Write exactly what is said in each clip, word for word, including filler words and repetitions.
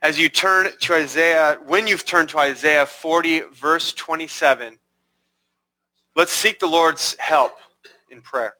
as you turn to Isaiah, when you've turned to Isaiah forty, verse twenty-seven, let's seek the Lord's help in prayer.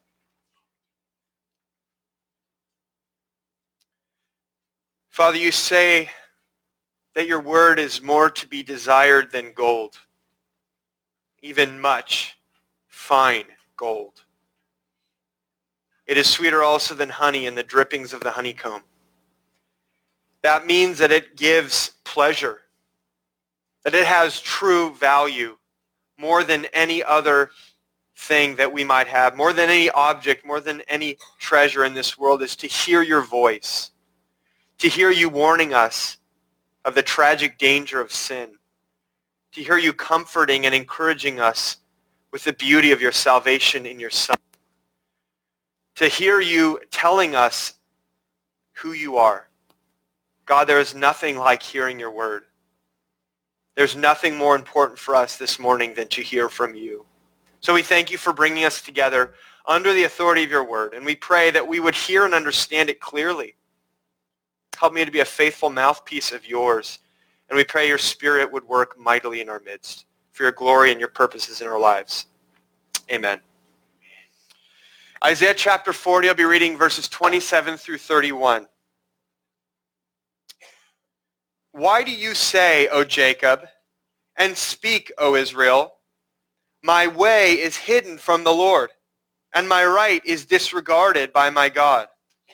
Father, you say that your word is more to be desired than gold, even much fine gold. It is sweeter also than honey and the drippings of the honeycomb. That means that it gives pleasure, that it has true value more than any other thing that we might have, more than any object, more than any treasure in this world, is to hear your voice, to hear you warning us of the tragic danger of sin, to hear you comforting and encouraging us with the beauty of your salvation in your Son, to hear you telling us who you are. God, there is nothing like hearing your word. There's nothing more important for us this morning than to hear from you. So we thank you for bringing us together under the authority of your word, and we pray that we would hear and understand it clearly. Help me to be a faithful mouthpiece of yours, and we pray your Spirit would work mightily in our midst for your glory and your purposes in our lives. Amen. Isaiah chapter forty, I'll be reading verses twenty-seven through thirty-one. Why do you say, O Jacob, and speak, O Israel, my way is hidden from the Lord, and my right is disregarded by my God?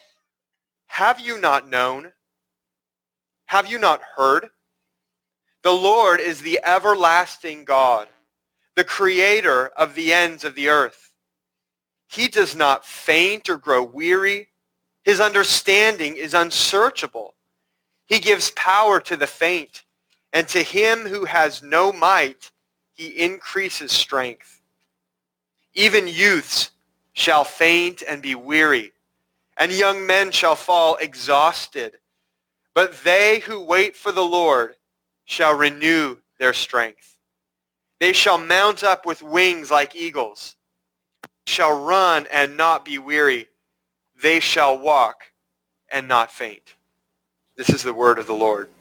Have you not known? Have you not heard? The Lord is the everlasting God, the creator of the ends of the earth. He does not faint or grow weary. His understanding is unsearchable. He gives power to the faint, and to him who has no might, he increases strength. Even youths shall faint and be weary, and young men shall fall exhausted. But they who wait for the Lord shall renew their strength. They shall mount up with wings like eagles, shall run and not be weary. They shall walk and not faint. This is the word of the Lord.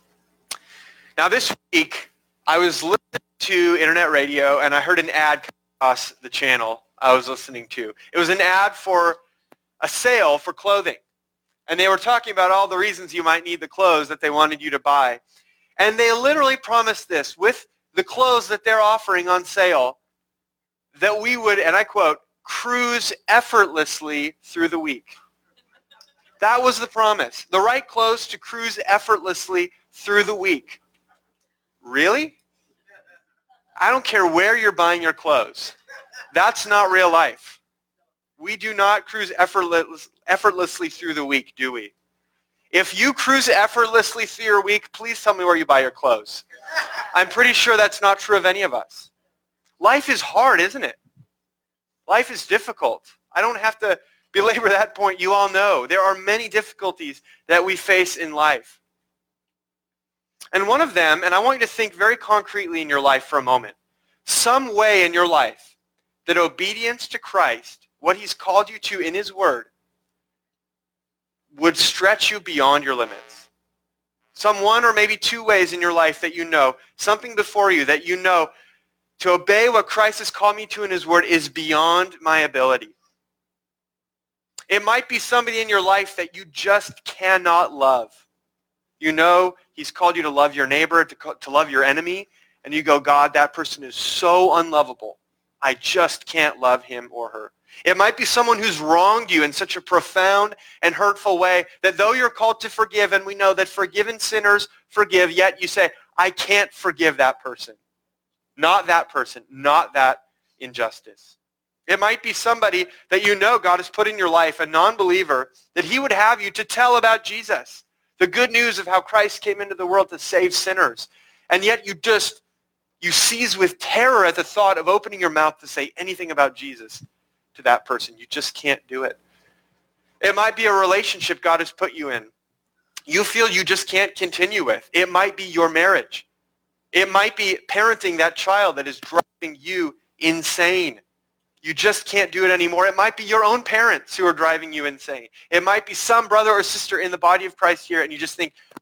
Now this week, I was listening to internet radio, and I heard an ad come across the channel I was listening to. It was an ad for a sale for clothing. And they were talking about all the reasons you might need the clothes that they wanted you to buy. And they literally promised this: with the clothes that they're offering on sale, that we would, and I quote, cruise effortlessly through the week. That was the promise. The right clothes to cruise effortlessly through the week. Really? I don't care where you're buying your clothes. That's not real life. We do not cruise effortless, effortlessly through the week, do we? If you cruise effortlessly through your week, please tell me where you buy your clothes. I'm pretty sure that's not true of any of us. Life is hard, isn't it? Life is difficult. I don't have to belabor that point. You all know there are many difficulties that we face in life. And one of them, and I want you to think very concretely in your life for a moment, some way in your life that obedience to Christ, what he's called you to in his word, would stretch you beyond your limits. Some one or maybe two ways in your life that you know, something before you that you know to obey what Christ has called me to in his word is beyond my ability. It might be somebody in your life that you just cannot love. You know he's called you to love your neighbor, to, to love your enemy, and you go, God, that person is so unlovable. I just can't love him or her. It might be someone who's wronged you in such a profound and hurtful way that though you're called to forgive, and we know that forgiven sinners forgive, yet you say, I can't forgive that person. Not that person, not that injustice. It might be somebody that you know God has put in your life, a non-believer, that he would have you to tell about Jesus, the good news of how Christ came into the world to save sinners. And yet you just, you seize with terror at the thought of opening your mouth to say anything about Jesus to that person. You just can't do it. It might be a relationship God has put you in. You feel you just can't continue with. It might be your marriage. It might be parenting that child that is driving you insane. You just can't do it anymore. It might be your own parents who are driving you insane. It might be some brother or sister in the body of Christ here, and you just think,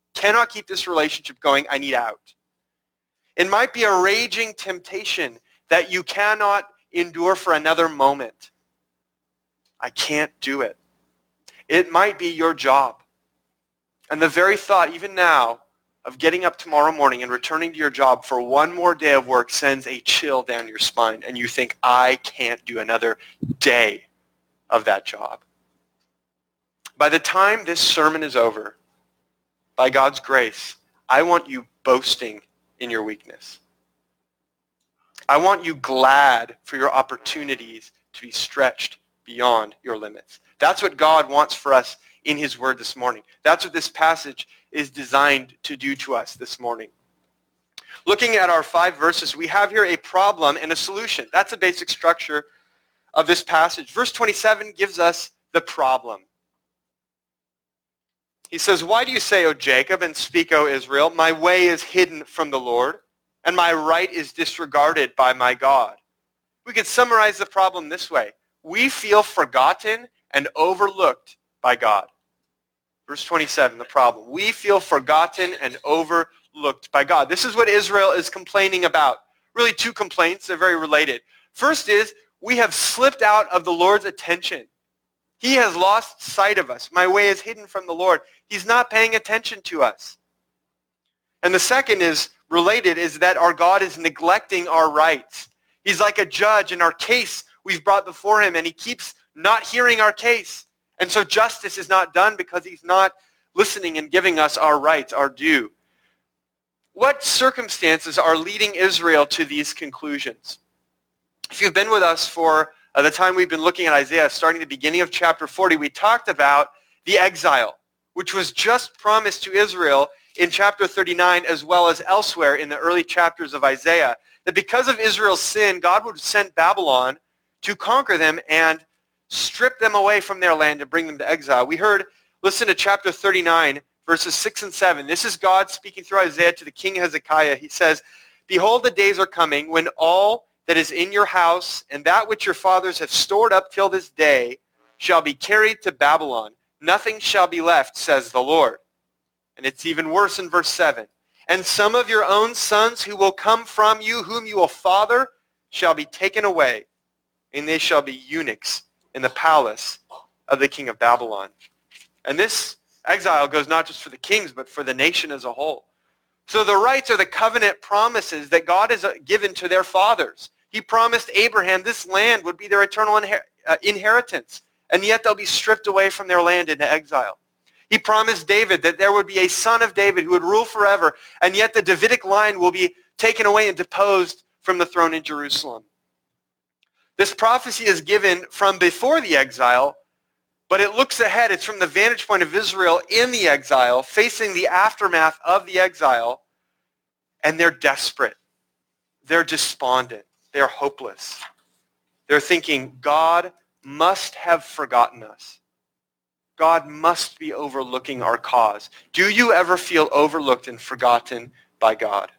Cannot keep this relationship going. I need out. It might be a raging temptation that you cannot endure for another moment. I can't do it. It might be your job. And the very thought, even now, of getting up tomorrow morning and returning to your job for one more day of work sends a chill down your spine, and you think, I can't do another day of that job. By the time this sermon is over, by God's grace, I want you boasting in your weakness. I want you glad for your opportunities to be stretched beyond your limits. That's what God wants for us in his word this morning. That's what this passage is designed to do to us this morning. Looking at our five verses, we have here a problem and a solution. That's the basic structure of this passage. Verse twenty-seven gives us the problem. He says, why do you say, O Jacob, and speak, O Israel, my way is hidden from the Lord, and my right is disregarded by my God? We could summarize the problem this way. We feel forgotten and overlooked by God. Verse twenty-seven, the problem. We feel forgotten and overlooked by God. This is what Israel is complaining about. Really two complaints. They're very related. First is, we have slipped out of the Lord's attention. He has lost sight of us. My way is hidden from the Lord. He's not paying attention to us. And the second is related, is that our God is neglecting our rights. He's like a judge in our case we've brought before him, and he keeps not hearing our case. And so justice is not done because he's not listening and giving us our rights, our due. What circumstances are leading Israel to these conclusions? If you've been with us for uh, the time we've been looking at Isaiah, starting at the beginning of chapter forty, we talked about the exile, which was just promised to Israel in chapter thirty-nine as well as elsewhere in the early chapters of Isaiah, that because of Israel's sin, God would send Babylon to conquer them and strip them away from their land and bring them to exile. We heard, listen to chapter thirty-nine, verses six and seven. This is God speaking through Isaiah to the king Hezekiah. He says, behold, the days are coming when all that is in your house and that which your fathers have stored up till this day shall be carried to Babylon. Nothing shall be left, says the Lord. And it's even worse in verse seven. And some of your own sons who will come from you, whom you will father, shall be taken away, and they shall be eunuchs in the palace of the king of Babylon. And this exile goes not just for the kings, but for the nation as a whole. So the rights are the covenant promises that God has given to their fathers. He promised Abraham this land would be their eternal inher- uh, inheritance, and yet they'll be stripped away from their land into exile. He promised David that there would be a son of David who would rule forever, and yet the Davidic line will be taken away and deposed from the throne in Jerusalem. This prophecy is given from before the exile, but it looks ahead. It's from the vantage point of Israel in the exile, facing the aftermath of the exile, and they're desperate. They're despondent. They're hopeless. They're thinking, God must have forgotten us. God must be overlooking our cause. Do you ever feel overlooked and forgotten by God?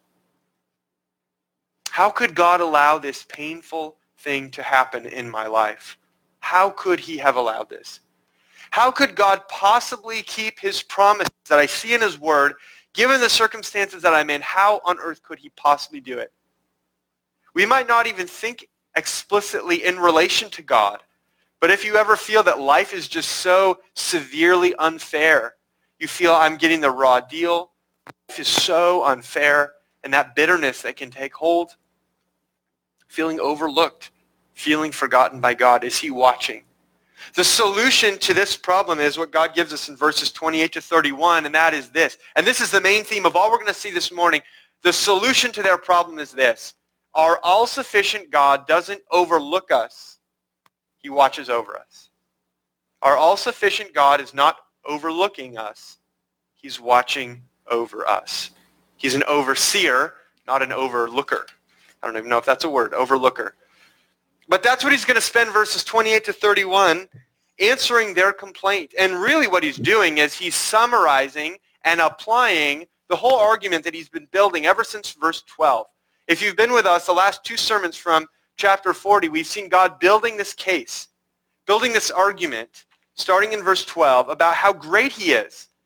How could God allow this painful thing to happen in my life? How could he have allowed this? How could God possibly keep his promises that I see in his word, given the circumstances that I'm in? How on earth could he possibly do it? We might not even think explicitly in relation to God, but if you ever feel that life is just so severely unfair, you feel I'm getting the raw deal, life is so unfair, and that bitterness that can take hold, feeling overlooked, feeling forgotten by God. Is he watching? The solution to this problem is what God gives us in verses twenty-eight to thirty-one, and that is this. And this is the main theme of all we're going to see this morning. The solution to their problem is this. Our all-sufficient God doesn't overlook us. He watches over us. Our all-sufficient God is not overlooking us. He's watching over us. He's an overseer, not an overlooker. I don't even know if that's a word, overlooker. But that's what he's going to spend verses twenty-eight to thirty-one answering their complaint. And really what he's doing is he's summarizing and applying the whole argument that he's been building ever since verse twelve. If you've been with us, the last two sermons from chapter forty, we've seen God building this case, building this argument, starting in verse twelve, about how great he is,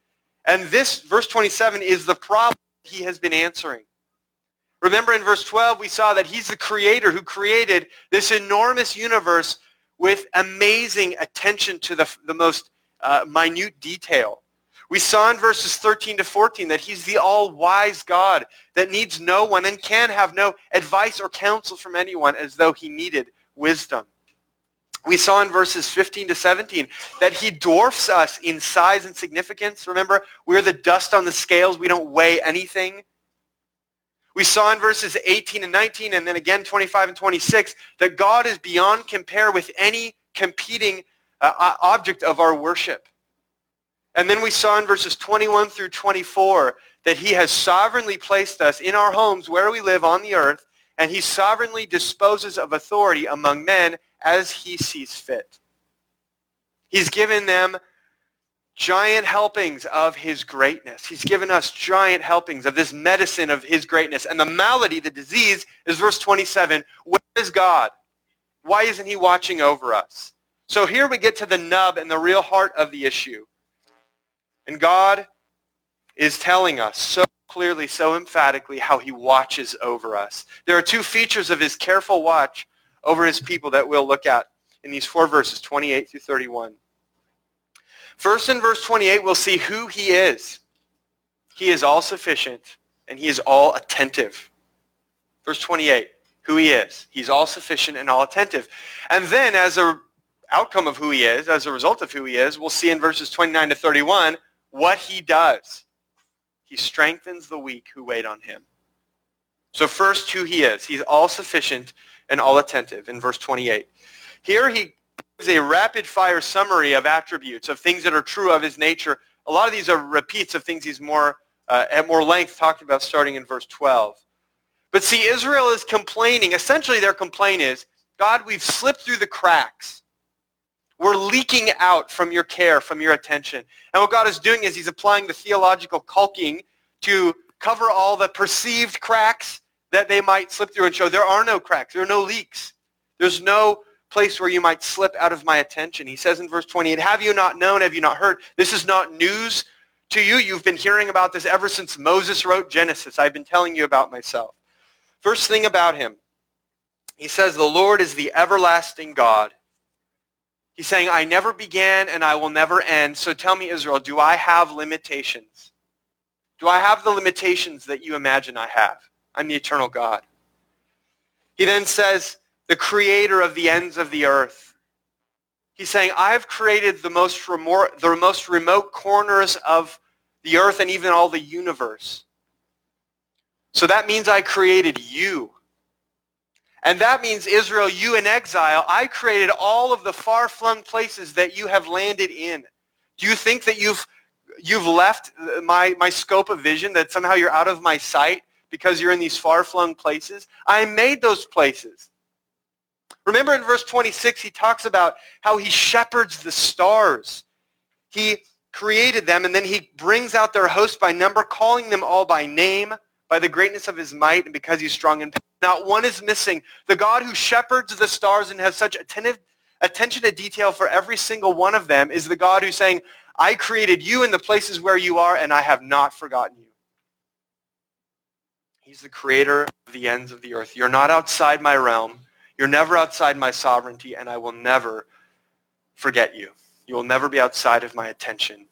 And this, verse twenty-seven, is the problem he has been answering. Remember in verse twelve, we saw that he's the creator who created this enormous universe with amazing attention to the, the most uh, minute detail. We saw in verses thirteen to fourteen that he's the all-wise God that needs no one and can have no advice or counsel from anyone as though he needed wisdom. We saw in verses fifteen to seventeen that he dwarfs us in size and significance. Remember, we're the dust on the scales. We don't weigh anything. We saw in verses eighteen and nineteen, and then again twenty-five and twenty-six, that God is beyond compare with any competing uh, object of our worship. And then we saw in verses twenty-one through twenty-four that he has sovereignly placed us in our homes where we live on the earth, and he sovereignly disposes of authority among men as he sees fit. He's given them giant helpings of his greatness. He's given us giant helpings of this medicine of his greatness. And the malady, the disease, is verse twenty-seven. Where is God? Why isn't he watching over us? So here we get to the nub and the real heart of the issue. And God is telling us so clearly, so emphatically how he watches over us. There are two features of his careful watch over his people that we'll look at in these four verses, twenty-eight through thirty-one. First, in verse twenty-eight, we'll see who he is. He is all sufficient and he is all attentive. Verse twenty-eight, who he is. He's all sufficient and all attentive. And then as a outcome of who he is, as a result of who he is, we'll see in verses twenty-nine to thirty-one what he does. He strengthens the weak who wait on him. So first, who he is. He's all sufficient and all attentive in verse twenty-eight. Here he gives a rapid-fire summary of attributes, of things that are true of his nature. A lot of these are repeats of things he's more uh, at more length talked about starting in verse twelve. But see, Israel is complaining. Essentially, their complaint is, God, we've slipped through the cracks. We're leaking out from your care, from your attention. And what God is doing is he's applying the theological caulking to cover all the perceived cracks that they might slip through and show there are no cracks. There are no leaks. There's no place where you might slip out of my attention. He says in verse twenty-eight, have you not known, have you not heard? This is not news to you. You've been hearing about this ever since Moses wrote Genesis. I've been telling you about myself. First thing about him, he says the Lord is the everlasting God. He's saying, I never began and I will never end. So tell me, Israel, do I have limitations? Do I have the limitations that you imagine I have? I'm the eternal God. He then says, the creator of the ends of the earth. He's saying, I've created the most remote, the most remote corners of the earth and even all the universe. So that means I created you. And that means, Israel, you in exile, I created all of the far-flung places that you have landed in. Do you think that you've you've left my, my scope of vision, that somehow you're out of my sight because you're in these far-flung places? I made those places. Remember in verse twenty-six, he talks about how he shepherds the stars. He created them, and then he brings out their host by number, calling them all by name, by the greatness of his might, and because he's strong in power. Not one is missing. The God who shepherds the stars and has such attentive, attention to detail for every single one of them is the God who's saying, I created you in the places where you are, and I have not forgotten you. He's the creator of the ends of the earth. You're not outside my realm. You're never outside my sovereignty, and I will never forget you. You will never be outside of my attention.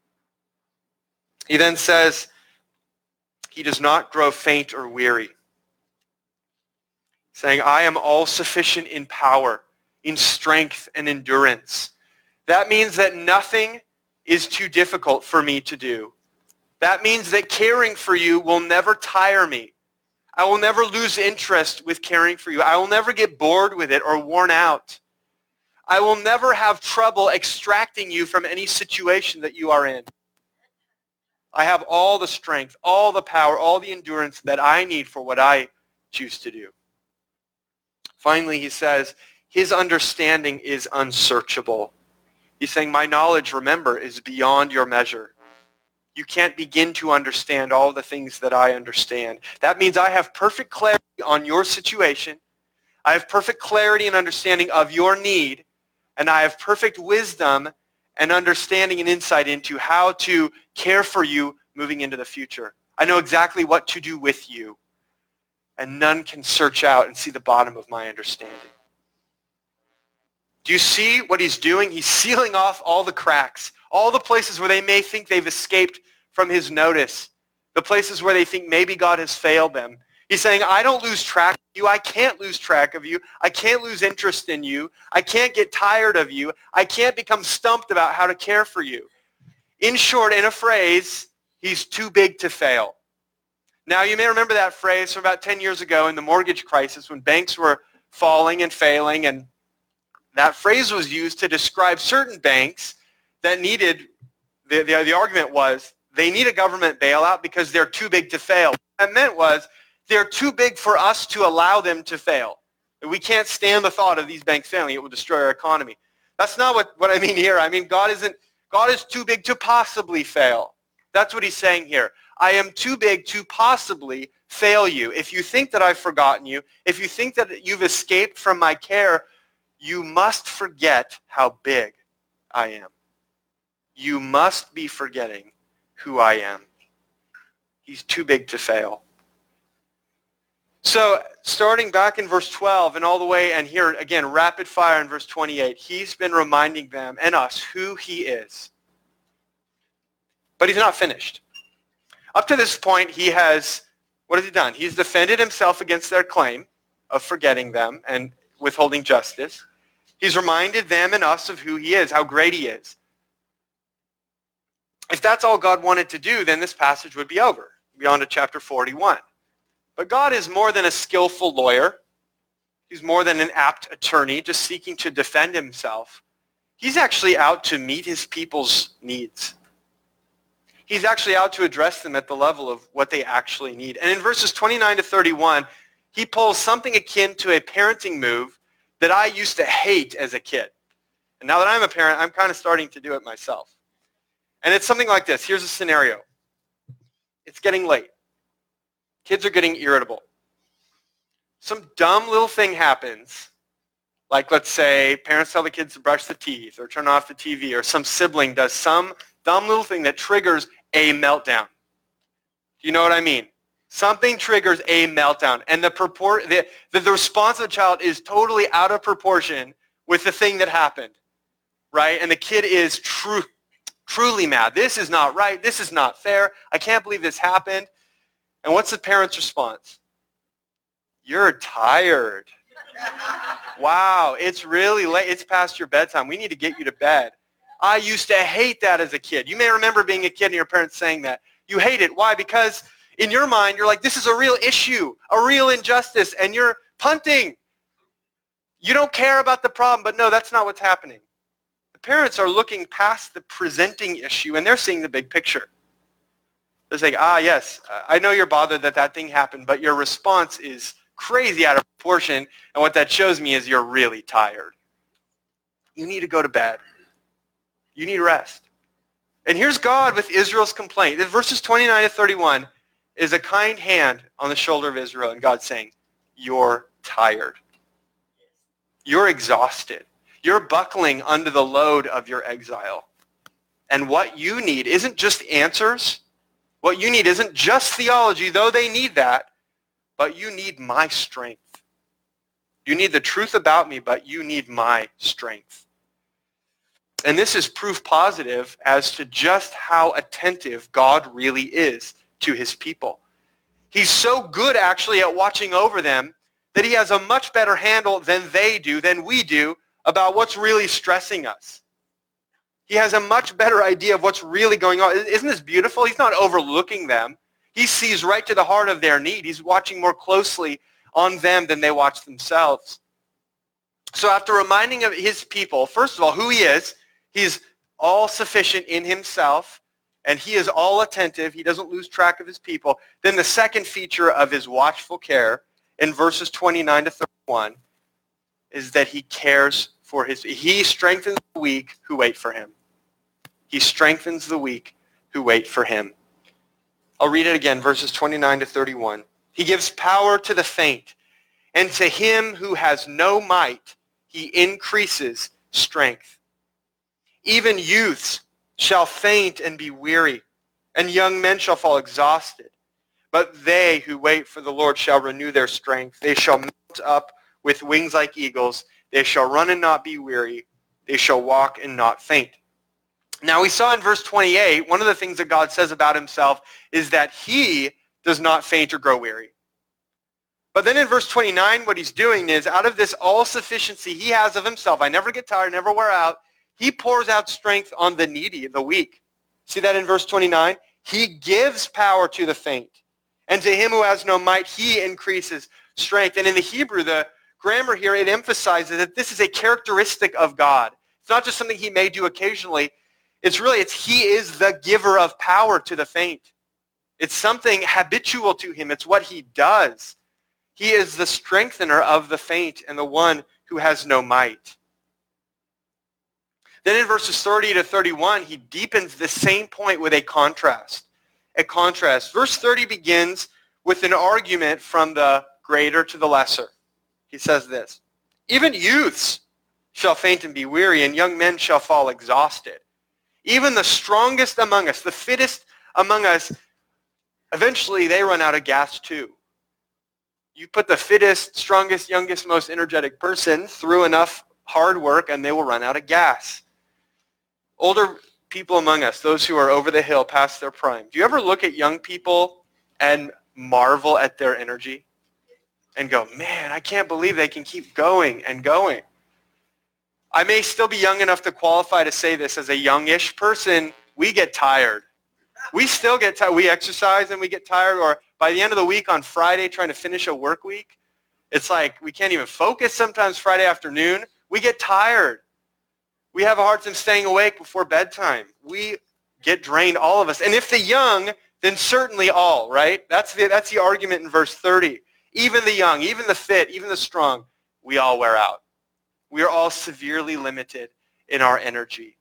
He then says, he does not grow faint or weary, saying, I am all sufficient in power, in strength and endurance. That means that nothing is too difficult for me to do. That means that caring for you will never tire me. I will never lose interest with caring for you. I will never get bored with it or worn out. I will never have trouble extracting you from any situation that you are in. I have all the strength, all the power, all the endurance that I need for what I choose to do. Finally, he says, his understanding is unsearchable. He's saying, my knowledge, remember, is beyond your measure. You can't begin to understand all the things that I understand. That means I have perfect clarity on your situation. I have perfect clarity and understanding of your need. And I have perfect wisdom and understanding and insight into how to care for you moving into the future. I know exactly what to do with you, and none can search out and see the bottom of my understanding. Do you see what he's doing? He's sealing off all the cracks, all the places where they may think they've escaped from his notice, the places where they think maybe God has failed them. He's saying, I don't lose track of you. I can't lose track of you. I can't lose interest in you. I can't get tired of you. I can't become stumped about how to care for you. In short, in a phrase, he's too big to fail. Now, you may remember that phrase from about ten years ago in the mortgage crisis when banks were falling and failing, and that phrase was used to describe certain banks that needed, the, the, the argument was, they need a government bailout because they're too big to fail. What that meant was, they're too big for us to allow them to fail. We can't stand the thought of these banks failing. It will destroy our economy. That's not what, what I mean here. I mean, God isn't, God is too big to possibly fail. That's what he's saying here. I am too big to possibly fail you. If you think that I've forgotten you, if you think that you've escaped from my care, you must forget how big I am. You must be forgetting who I am. He's too big to fail. So starting back in verse twelve and all the way, and here again, rapid fire in verse twenty-eight, he's been reminding them and us who he is. But he's not finished. Up to this point, he has, what has he done? He's defended himself against their claim of forgetting them and withholding justice. He's reminded them and us of who he is, how great he is. If that's all God wanted to do, then this passage would be over. Be on to chapter forty-one. But God is more than a skillful lawyer. He's more than an apt attorney just seeking to defend himself. He's actually out to meet his people's needs. He's actually out to address them at the level of what they actually need. And in verses twenty-nine to thirty-one, he pulls something akin to a parenting move that I used to hate as a kid. And now that I'm a parent, I'm kind of starting to do it myself. And it's something like this. Here's a scenario. It's getting late. Kids are getting irritable. Some dumb little thing happens, like let's say parents tell the kids to brush the teeth or turn off the T V, or some sibling does some dumb little thing that triggers a meltdown. Do you know what I mean? Something triggers a meltdown, and the, purport, the, the, the response of the child is totally out of proportion with the thing that happened, right? And the kid is true, truly mad. This is not right. This is not fair. I can't believe this happened. And what's the parent's response? You're tired. Wow, it's really late. It's past your bedtime. We need to get you to bed. I used to hate that as a kid. You may remember being a kid and your parents saying that. You hate it. Why? Because in your mind, you're like, this is a real issue, a real injustice, and you're punting. You don't care about the problem, but no, that's not what's happening. The parents are looking past the presenting issue, and they're seeing the big picture. They're saying, ah, yes, I know you're bothered that that thing happened, but your response is crazy out of proportion, and what that shows me is you're really tired. You need to go to bed. You need rest. And here's God with Israel's complaint. In verses twenty-nine to thirty-one is a kind hand on the shoulder of Israel, and God saying, you're tired. You're exhausted. You're buckling under the load of your exile. And what you need isn't just answers. What you need isn't just theology, though they need that, but you need my strength. You need the truth about me, but you need my strength. And this is proof positive as to just how attentive God really is to his people. He's so good, actually, at watching over them that he has a much better handle than they do, than we do, about what's really stressing us. He has a much better idea of what's really going on. Isn't this beautiful? He's not overlooking them. He sees right to the heart of their need. He's watching more closely on them than they watch themselves. So after reminding of his people, first of all, who he is, he's all sufficient in himself, and he is all attentive. He doesn't lose track of his people. Then the second feature of his watchful care in verses twenty-nine to thirty-one is that he cares for his, he strengthens the weak who wait for him. He strengthens the weak who wait for him. I'll read it again, verses twenty-nine to thirty-one. He gives power to the faint, and to him who has no might, he increases strength. Even youths shall faint and be weary, and young men shall fall exhausted. But they who wait for the Lord shall renew their strength. They shall mount up with wings like eagles. They shall run and not be weary. They shall walk and not faint. Now we saw in verse twenty-eight, one of the things that God says about himself is that he does not faint or grow weary. But then in verse twenty-nine, what he's doing is, out of this all-sufficiency he has of himself, I never get tired, never wear out, he pours out strength on the needy, the weak. See that in verse twenty-nine? He gives power to the faint. And to him who has no might, he increases strength. And in the Hebrew, the grammar here, it emphasizes that this is a characteristic of God. It's not just something he may do occasionally. It's really, it's he is the giver of power to the faint. It's something habitual to him. It's what he does. He is the strengthener of the faint and the one who has no might. Then in verses thirty to thirty-one, he deepens the same point with a contrast. A contrast. Verse thirty begins with an argument from the greater to the lesser. He says this, even youths shall faint and be weary, and young men shall fall exhausted. Even the strongest among us, the fittest among us, eventually they run out of gas too. You put the fittest, strongest, youngest, most energetic person through enough hard work and they will run out of gas. Older people among us, those who are over the hill past their prime, do you ever look at young people and marvel at their energy and go, man, I can't believe they can keep going and going? I may still be young enough to qualify to say this. As a youngish person, we get tired. We still get tired. We exercise and we get tired, or by the end of the week on Friday trying to finish a work week, it's like we can't even focus sometimes Friday afternoon. We get tired. We have a hard time staying awake before bedtime. We get drained, all of us. And if the young, then certainly all, right? That's the, that's the argument in verse thirty. Even the young, even the fit, even the strong, we all wear out. We are all severely limited in our energy.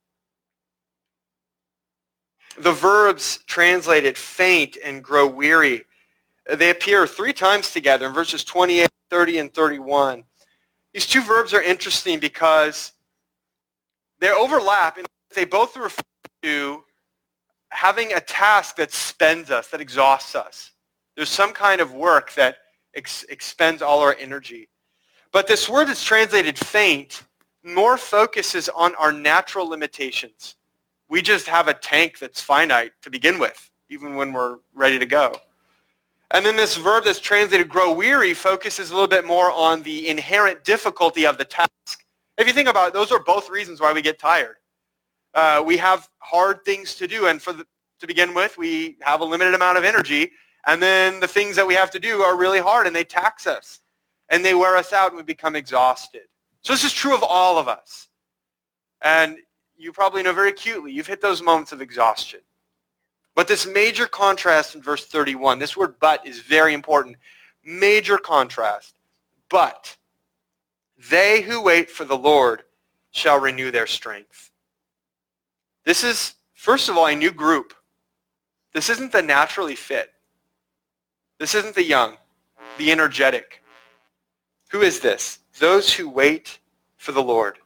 The verbs translated faint and grow weary, they appear three times together in verses twenty-eight, thirty, and thirty-one. These two verbs are interesting because they overlap and they both refer to having a task that spends us, that exhausts us. There's some kind of work that ex- expends all our energy. But this word that's translated faint more focuses on our natural limitations. We just have a tank that's finite to begin with, even when we're ready to go. And then this verb that's translated grow weary focuses a little bit more on the inherent difficulty of the task. If you think about it, those are both reasons why we get tired. Uh, we have hard things to do, and for the, to begin with, we have a limited amount of energy, and then the things that we have to do are really hard, and they tax us, and they wear us out, and we become exhausted. So this is true of all of us. And you probably know very acutely, you've hit those moments of exhaustion. But this major contrast in verse thirty-one, this word but is very important. Major contrast. But they who wait for the Lord shall renew their strength. This is, first of all, a new group. This isn't the naturally fit. This isn't the young, the energetic. Who is this? Those who wait for the Lord.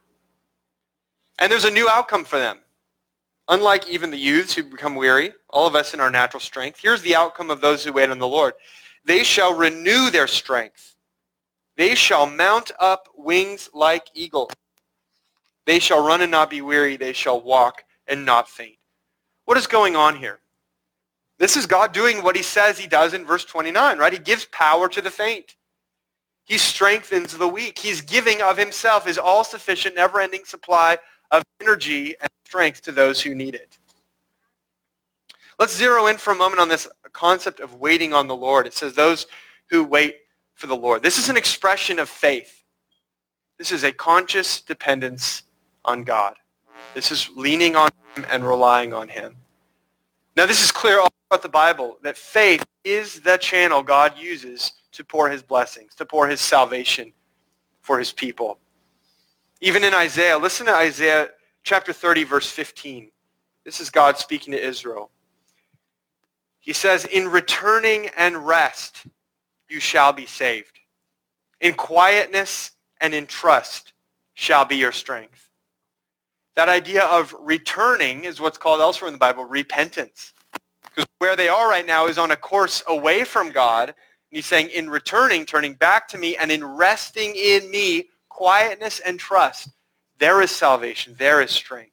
And there's a new outcome for them. Unlike even the youths who become weary, all of us in our natural strength, here's the outcome of those who wait on the Lord. They shall renew their strength. They shall mount up wings like eagles. They shall run and not be weary. They shall walk and not faint. What is going on here? This is God doing what he says he does in verse twenty-nine, right? He gives power to the faint. He strengthens the weak. He's giving of himself his all-sufficient, never-ending supply of energy and strength to those who need it. Let's zero in for a moment on this concept of waiting on the Lord. It says those who wait for the Lord. This is an expression of faith. This is a conscious dependence on God. This is leaning on him and relying on him. Now this is clear all throughout the Bible, that faith is the channel God uses to pour his blessings, to pour his salvation for his people. Even in Isaiah, listen to Isaiah chapter thirty, verse fifteen. This is God speaking to Israel. He says, in returning and rest you shall be saved. In quietness and in trust shall be your strength. That idea of returning is what's called elsewhere in the Bible repentance. Because where they are right now is on a course away from God. And he's saying, in returning, turning back to me, and in resting in me, quietness and trust, there is salvation, there is strength.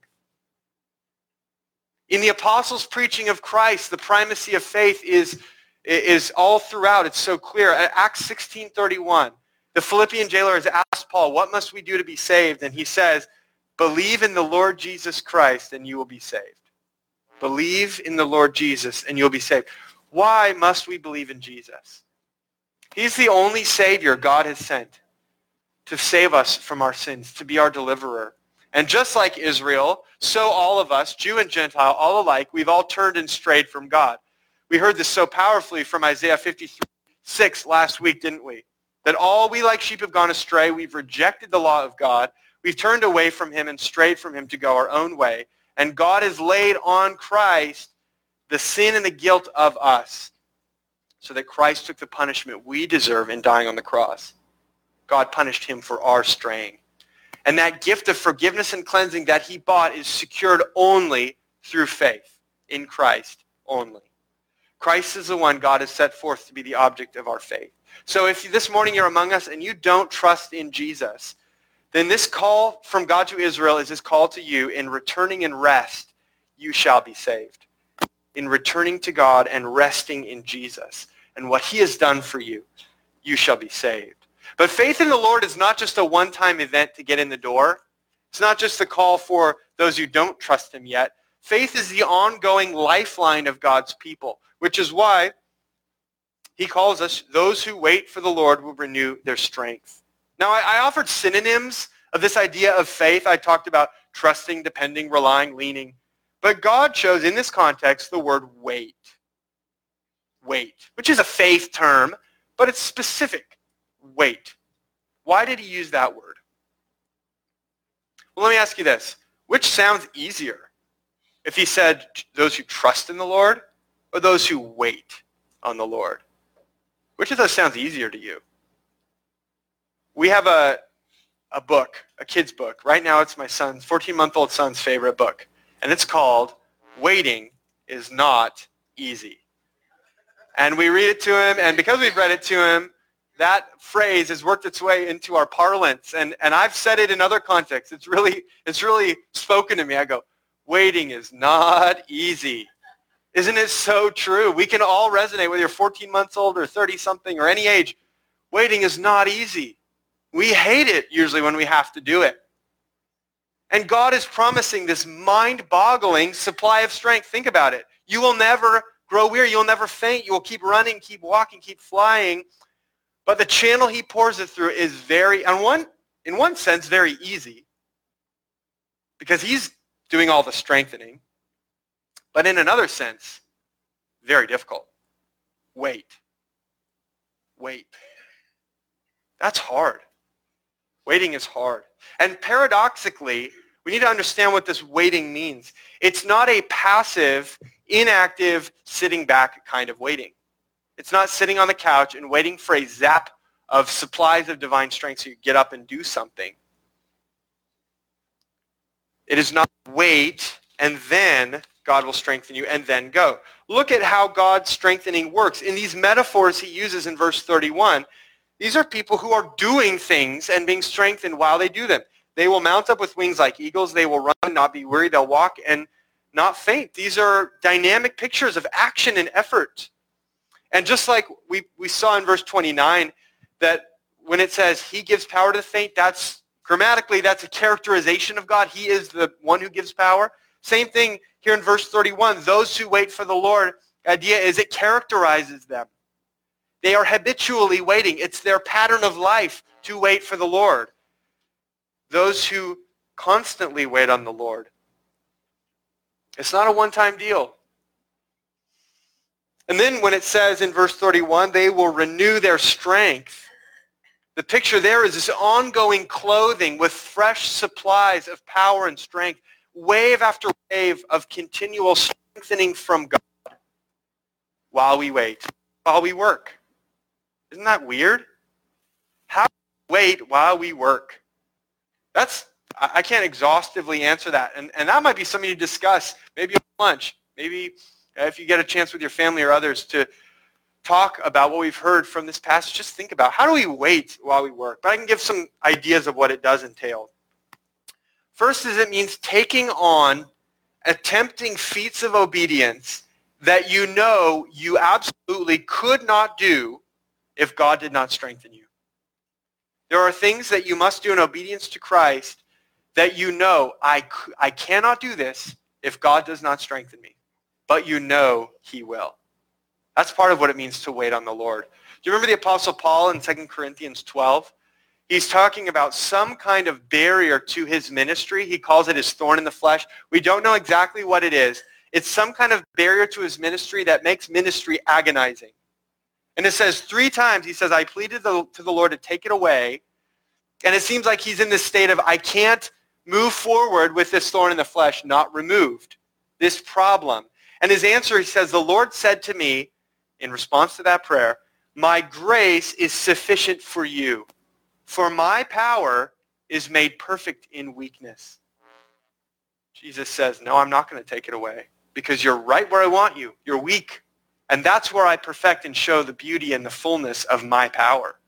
In the apostles' preaching of Christ, the primacy of faith is, is all throughout. It's so clear. At Acts sixteen thirty-one, the Philippian jailer has asked Paul, what must we do to be saved? And he says, believe in the Lord Jesus Christ and you will be saved. Believe in the Lord Jesus and you'll be saved. Why must we believe in Jesus? He's the only Savior God has sent to save us from our sins, to be our deliverer. And just like Israel, so all of us, Jew and Gentile, all alike, we've all turned and strayed from God. We heard this so powerfully from Isaiah fifty-three six last week, didn't we? That all we like sheep have gone astray. We've rejected the law of God. We've turned away from him and strayed from him to go our own way. And God has laid on Christ the sin and the guilt of us so that Christ took the punishment we deserve in dying on the cross. God punished him for our straying. And that gift of forgiveness and cleansing that he bought is secured only through faith in Christ only. Christ is the one God has set forth to be the object of our faith. So if this morning you're among us and you don't trust in Jesus, then this call from God to Israel is his call to you. In returning and rest, you shall be saved. In returning to God and resting in Jesus and what he has done for you, you shall be saved. But faith in the Lord is not just a one-time event to get in the door. It's not just a call for those who don't trust him yet. Faith is the ongoing lifeline of God's people, which is why he calls us, those who wait for the Lord will renew their strength. Now, I, I offered synonyms of this idea of faith. I talked about trusting, depending, relying, leaning. But God chose in this context the word wait. Wait, which is a faith term, but it's specific. Wait. Why did he use that word? Well, let me ask you this. Which sounds easier? If he said those who trust in the Lord or those who wait on the Lord? Which of those sounds easier to you? We have a, a book, a kid's book. Right now it's my son's, fourteen-month-old son's favorite book. And it's called Waiting is Not Easy. And we read it to him, and because we've read it to him, that phrase has worked its way into our parlance, and, and I've said it in other contexts. It's really, it's really spoken to me. I go, waiting is not easy. Isn't it so true? We can all resonate, whether you're fourteen months old or thirty-something or any age. Waiting is not easy. We hate it usually when we have to do it. And God is promising this mind-boggling supply of strength. Think about it. You will never grow weary. You'll never faint. You will keep running, keep walking, keep flying. But the channel he pours it through is very, on one, in one sense, very easy because he's doing all the strengthening. But in another sense, very difficult. Wait. Wait. That's hard. Waiting is hard. And paradoxically, we need to understand what this waiting means. It's not a passive, inactive, sitting back kind of waiting. It's not sitting on the couch and waiting for a zap of supplies of divine strength so you get up and do something. It is not wait and then God will strengthen you and then go. Look at how God's strengthening works. In these metaphors he uses in verse thirty-one, these are people who are doing things and being strengthened while they do them. They will mount up with wings like eagles. They will run and not be weary. They'll walk and not faint. These are dynamic pictures of action and effort. And just like we, we saw in verse twenty-nine, that when it says he gives power to the faint, that's grammatically, that's a characterization of God. He is the one who gives power. Same thing here in verse thirty-one. Those who wait for the Lord, the idea is it characterizes them. They are habitually waiting. It's their pattern of life to wait for the Lord. Those who constantly wait on the Lord. It's not a one-time deal. And then when it says in verse thirty-one, they will renew their strength, the picture there is this ongoing clothing with fresh supplies of power and strength, wave after wave of continual strengthening from God while we wait, while we work. Isn't that weird? How do we wait while we work? That's I, I can't exhaustively answer that. And, and that might be something to discuss, maybe at lunch, maybe if you get a chance with your family or others to talk about what we've heard from this passage. Just think about, how do we wait while we work? But I can give some ideas of what it does entail. First is it means taking on, attempting feats of obedience that you know you absolutely could not do if God did not strengthen you. There are things that you must do in obedience to Christ that you know, I, I cannot do this if God does not strengthen me. But you know he will. That's part of what it means to wait on the Lord. Do you remember the Apostle Paul in Second Corinthians twelve? He's talking about some kind of barrier to his ministry. He calls it his thorn in the flesh. We don't know exactly what it is. It's some kind of barrier to his ministry that makes ministry agonizing. And it says three times, he says, I pleaded the, to the Lord to take it away. And it seems like he's in this state of, I can't move forward with this thorn in the flesh, not removed, this problem. And his answer, he says, the Lord said to me, in response to that prayer, my grace is sufficient for you. For my power is made perfect in weakness. Jesus says, no, I'm not going to take it away because you're right where I want you. You're weak. And that's where I perfect and show the beauty and the fullness of my power.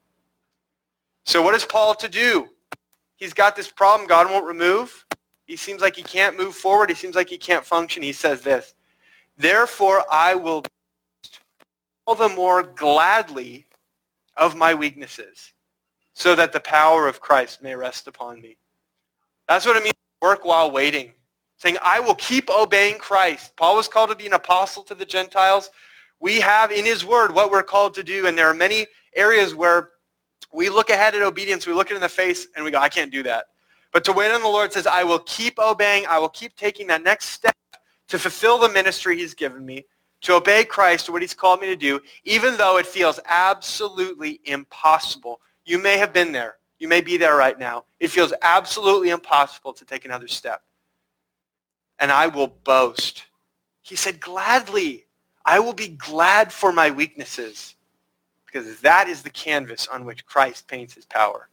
So what is Paul to do? He's got this problem God won't remove. He seems like he can't move forward. He seems like he can't function. He says this, therefore I will all the more gladly of my weaknesses, so that the power of Christ may rest upon me. That's what it means to work while waiting. Saying, I will keep obeying Christ. Paul was called to be an apostle to the Gentiles. We have in his word what we're called to do, and there are many areas where we look ahead at obedience, we look it in the face, and we go, I can't do that. But to wait on the Lord says, I will keep obeying, I will keep taking that next step to fulfill the ministry he's given me, to obey Christ, what he's called me to do, even though it feels absolutely impossible. You may have been there. You may be there right now. It feels absolutely impossible to take another step. And I will boast. He said, gladly. I will be glad for my weaknesses, because that is the canvas on which Christ paints his power.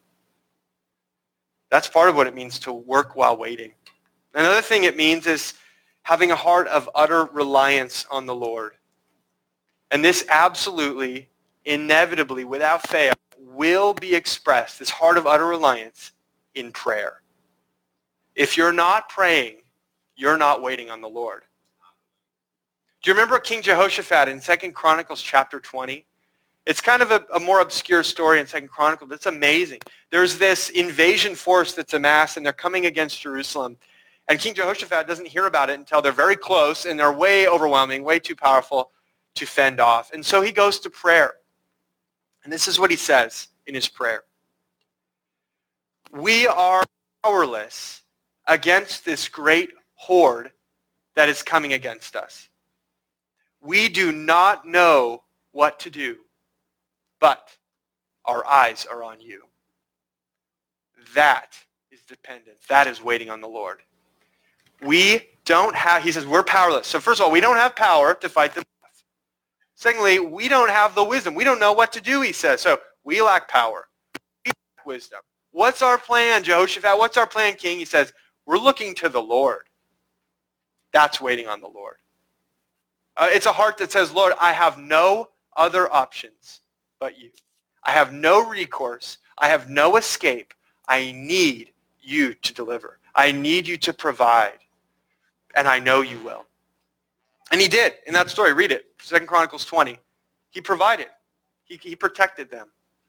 That's part of what it means to work while waiting. Another thing it means is having a heart of utter reliance on the Lord. And this absolutely, inevitably, without fail, will be expressed, this heart of utter reliance, in prayer. If you're not praying, you're not waiting on the Lord. Do you remember King Jehoshaphat in Second Chronicles chapter twenty? It's kind of a, a more obscure story in Second Chronicles, but it's amazing. There's this invasion force that's amassed, and they're coming against Jerusalem. And King Jehoshaphat doesn't hear about it until they're very close, and they're way overwhelming, way too powerful to fend off. And so he goes to prayer. And this is what he says in his prayer. We are powerless against this great horde that is coming against us. We do not know what to do, but our eyes are on you. That is dependence. That is waiting on the Lord. We don't have, he says, we're powerless. So first of all, we don't have power to fight them off. Secondly, we don't have the wisdom. We don't know what to do, he says. So we lack power. We lack wisdom. What's our plan, Jehoshaphat? What's our plan, King? He says, we're looking to the Lord. That's waiting on the Lord. Uh, it's a heart that says, Lord, I have no other options but you. I have no recourse. I have no escape. I need you to deliver. I need you to provide. And I know you will. And he did in that story. Read it. Second Chronicles twenty. He provided. He, he protected them.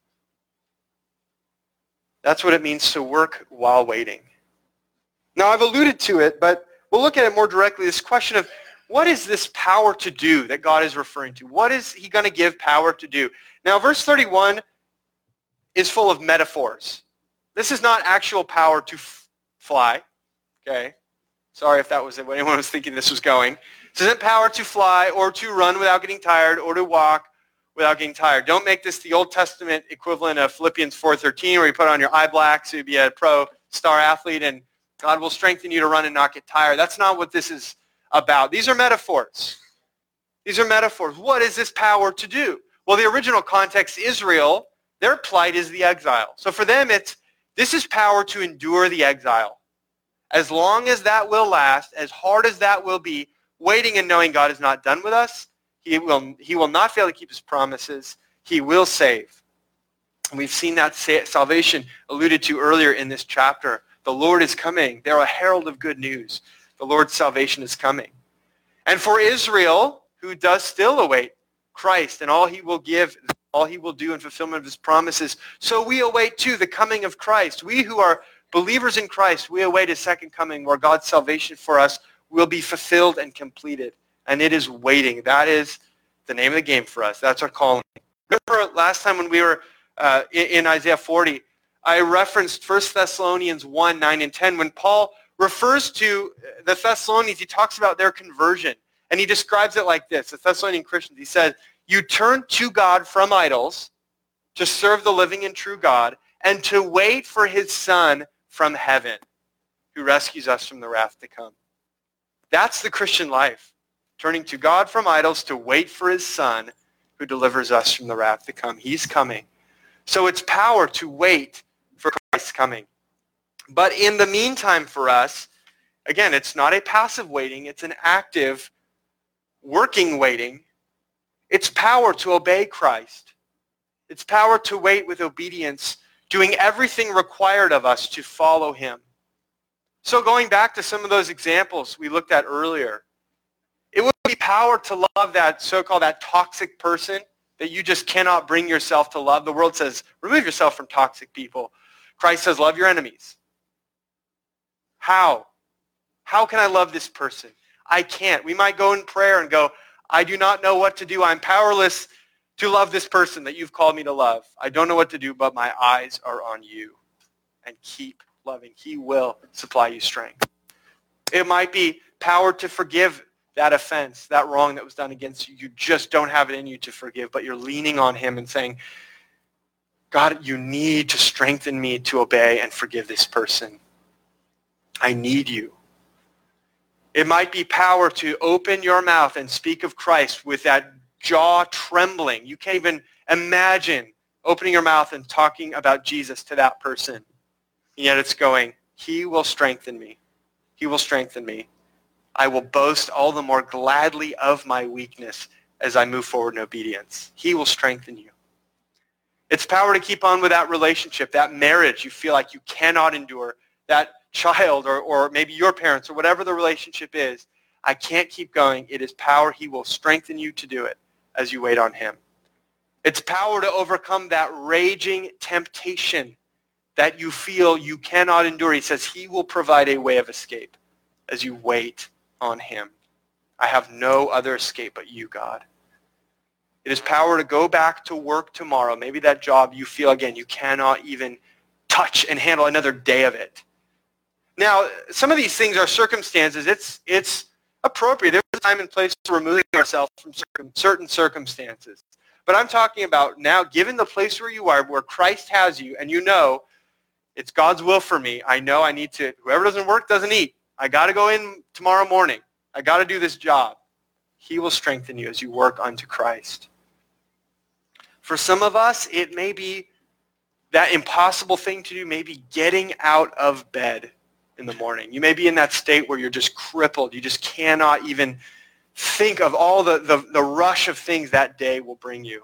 That's what it means to work while waiting. Now, I've alluded to it, but we'll look at it more directly. This question of what is this power to do that God is referring to? What is he going to give power to do? Now, verse thirty-one is full of metaphors. This is not actual power to f- fly. Okay? Sorry if that was what anyone was thinking this was going. This isn't power to fly or to run without getting tired or to walk without getting tired. Don't make this the Old Testament equivalent of Philippians four thirteen where you put on your eye black so you'd be a pro star athlete and God will strengthen you to run and not get tired. That's not what this is about. These are metaphors. These are metaphors. What is this power to do? Well, the original context, Israel, their plight is the exile. So for them, it's this is power to endure the exile. As long as that will last, as hard as that will be, waiting and knowing God is not done with us, he will, he will not fail to keep his promises. He will save. And we've seen that salvation alluded to earlier in this chapter. The Lord is coming. They're a herald of good news. The Lord's salvation is coming. And for Israel, who does still await Christ and all he will give, all he will do in fulfillment of his promises, so we await too the coming of Christ. We who are believers in Christ, we await his second coming where God's salvation for us will be fulfilled and completed. And it is waiting. That is the name of the game for us. That's our calling. Remember last time when we were uh, in, in Isaiah forty, I referenced First Thessalonians one, nine, and ten. When Paul refers to the Thessalonians, he talks about their conversion. And he describes it like this, the Thessalonian Christians. He says, you turn to God from idols to serve the living and true God and to wait for his Son from heaven who rescues us from the wrath to come. That's the Christian life, turning to God from idols to wait for his Son who delivers us from the wrath to come. He's coming. So it's power to wait for Christ's coming. But in the meantime for us, again, it's not a passive waiting, it's an active working waiting. It's power to obey Christ. It's power to wait with obedience, doing everything required of us to follow him. So going back to some of those examples we looked at earlier, it would be power to love that so-called that toxic person that you just cannot bring yourself to love. The world says, remove yourself from toxic people. Christ says, love your enemies. How? How can I love this person? I can't. We might go in prayer and go, I do not know what to do. I'm powerless to love this person that you've called me to love. I don't know what to do, but my eyes are on you. And keep loving. He will supply you strength. It might be power to forgive that offense, that wrong that was done against you. You just don't have it in you to forgive, but you're leaning on him and saying, God, you need to strengthen me to obey and forgive this person. I need you. It might be power to open your mouth and speak of Christ with that jaw trembling. You can't even imagine opening your mouth and talking about Jesus to that person. And yet it's going, he will strengthen me. He will strengthen me. I will boast all the more gladly of my weakness as I move forward in obedience. He will strengthen you. It's power to keep on with that relationship, that marriage you feel like you cannot endure, that child or, or maybe your parents or whatever the relationship is. I can't keep going. It is power. He will strengthen you to do it as you wait on him. It's power to overcome that raging temptation that you feel you cannot endure. He says he will provide a way of escape as you wait on him. I have no other escape but you, God. It is power to go back to work tomorrow. Maybe that job you feel, again, you cannot even touch and handle another day of it. Now, some of these things are circumstances. It's it's appropriate. There's a time and place for removing ourselves from certain circumstances. But I'm talking about now, given the place where you are, where Christ has you, and you know it's God's will for me. I know I need to, whoever doesn't work doesn't eat. I got to go in tomorrow morning. I got to do this job. He will strengthen you as you work unto Christ. For some of us, it may be that impossible thing to do, maybe getting out of bed in the morning. You may be in that state where you're just crippled. You just cannot even think of all the, the, the rush of things that day will bring you.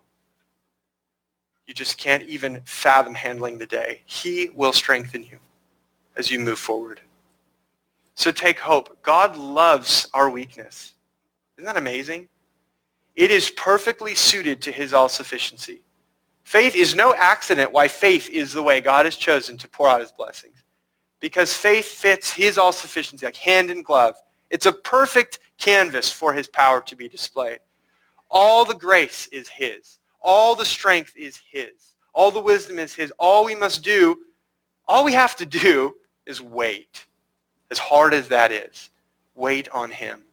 You just can't even fathom handling the day. He will strengthen you as you move forward. So take hope. God loves our weakness. Isn't that amazing? It is perfectly suited to his all-sufficiency. Faith is no accident why faith is the way God has chosen to pour out his blessings. Because faith fits his all-sufficiency, like hand in glove. It's a perfect canvas for his power to be displayed. All the grace is his. All the strength is his. All the wisdom is his. All we must do, all we have to do is wait. As hard as that is, wait on him.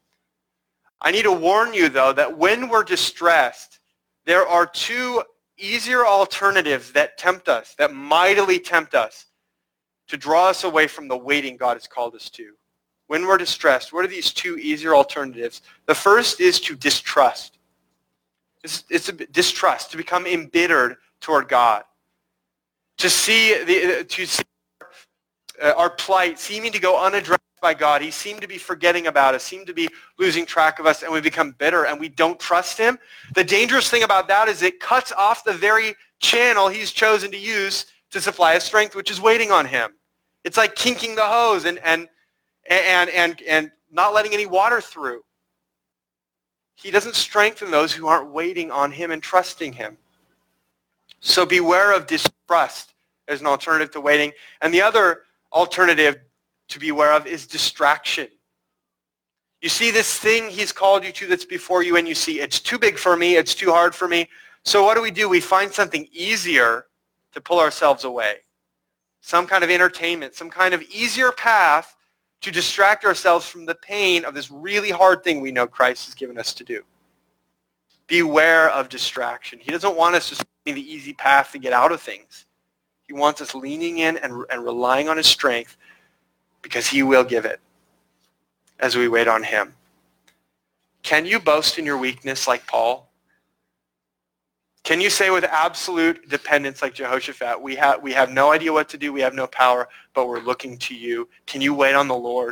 I need to warn you, though, that when we're distressed, there are two easier alternatives that tempt us, that mightily tempt us to draw us away from the waiting God has called us to. When we're distressed, what are these two easier alternatives? The first is to distrust. It's, it's a distrust, to become embittered toward God. To see the to see uh, our plight, seeming to go unaddressed by God. He seemed to be forgetting about us, seemed to be losing track of us, and we become bitter and we don't trust him. The dangerous thing about that is it cuts off the very channel he's chosen to use to supply his strength, which is waiting on him. It's like kinking the hose and and and and, and not letting any water through. He doesn't strengthen those who aren't waiting on him and trusting him. So beware of distrust as an alternative to waiting. And the other alternative to beware of is distraction. You see this thing he's called you to that's before you, and you see it's too big for me, it's too hard for me. So what do we do? We find something easier to pull ourselves away. Some kind of entertainment, some kind of easier path to distract ourselves from the pain of this really hard thing we know Christ has given us to do. Beware of distraction. He doesn't want us just taking the easy path to get out of things. He wants us leaning in and, and relying on his strength because he will give it as we wait on him. Can you boast in your weakness like Paul? Can you say with absolute dependence like Jehoshaphat, we have, we have no idea what to do, we have no power, but we're looking to you? Can you wait on the Lord?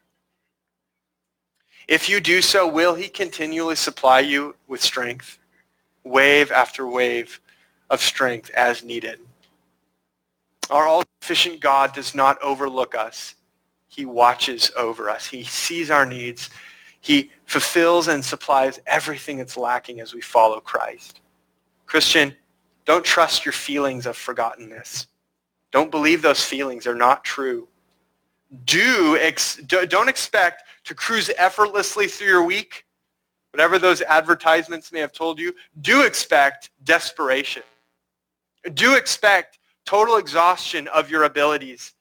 If you do so, will he continually supply you with strength? Wave after wave of strength as needed. Our all-sufficient God does not overlook us. He watches over us. He sees our needs. He fulfills and supplies everything that's lacking as we follow Christ. Christian, don't trust your feelings of forgottenness. Don't believe those feelings. They're not true. Do ex- don't expect to cruise effortlessly through your week, whatever those advertisements may have told you. Do expect desperation. Do expect total exhaustion of your abilities.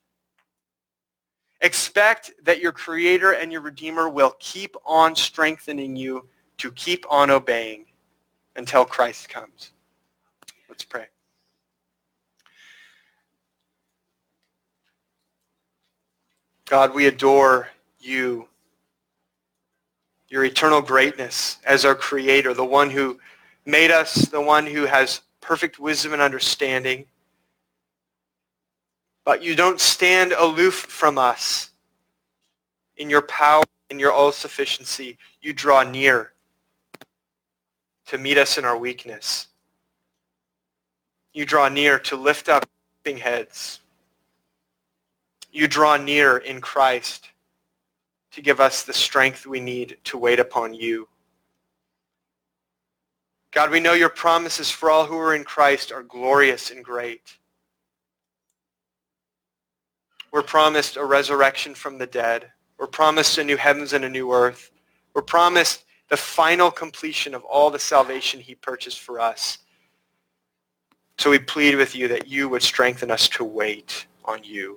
Expect that your Creator and your Redeemer will keep on strengthening you to keep on obeying until Christ comes. Let's pray. God, we adore you, your eternal greatness as our Creator, the one who made us, the one who has perfect wisdom and understanding. But you don't stand aloof from us in your power, in your all-sufficiency. You draw near to meet us in our weakness. You draw near to lift up heads. You draw near in Christ to give us the strength we need to wait upon you. God, we know your promises for all who are in Christ are glorious and great. We're promised a resurrection from the dead. We're promised a new heavens and a new earth. We're promised the final completion of all the salvation he purchased for us. So we plead with you that you would strengthen us to wait on you.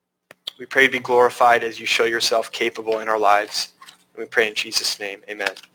We pray to be glorified as you show yourself capable in our lives. And we pray in Jesus' name, amen.